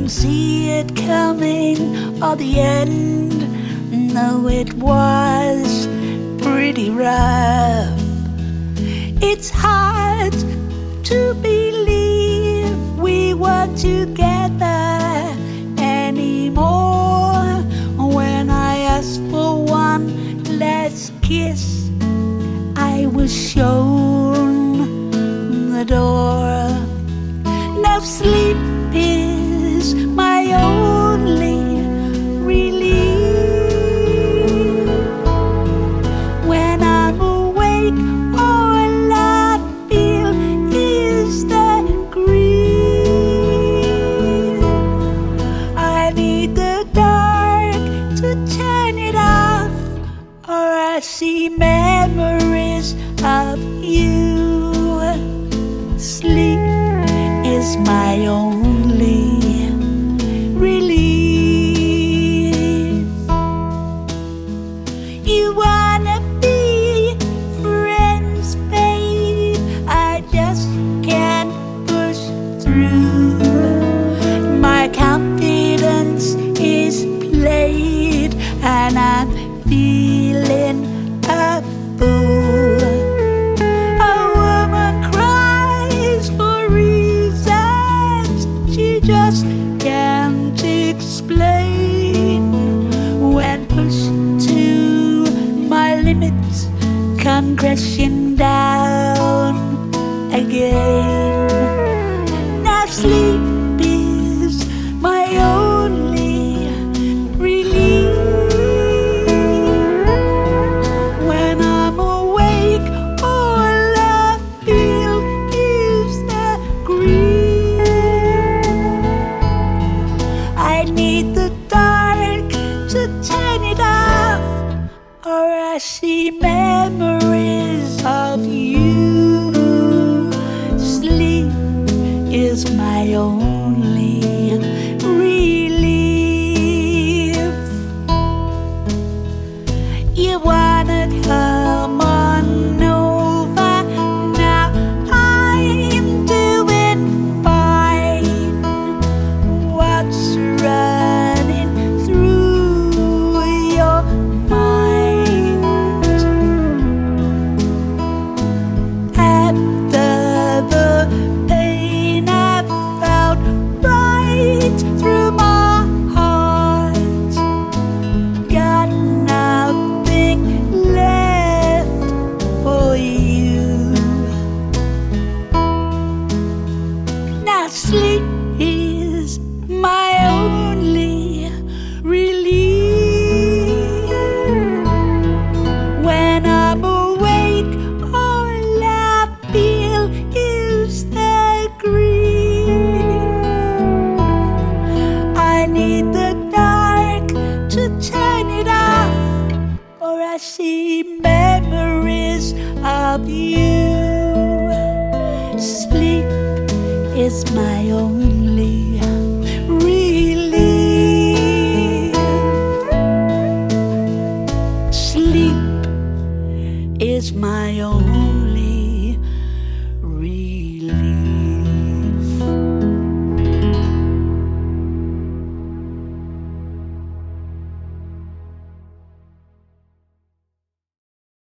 see it coming or the end. No, it was pretty rough. It's hard to believe we were together anymore. When I asked for one last kiss, I was shown the door. Now sleep is my only relief. When I'm awake, all I feel is the grief. I need the dark to turn it off, or I see memories of you. Sleep is my only relief. You wanna be friends, babe? I just can't push through. My confidence is played, and I'm feeling a fool. A woman cries for reasons she just can't explain. When pushed to my limits, come crashing down again. Now sleep is my only relief. When I'm awake, all I feel is the grief. I need the dark to turn it off, or I see memories of you. Sleep is my only relief. You wanna come on over now? I'm doing fine. What's running through your mind? After the pain I felt right through my heart, got nothing left for you. Now sleep is my only relief. When I'm awake, all I feel is the grief. I need the dark to turn it off, or I see memories of you. Sleep is my only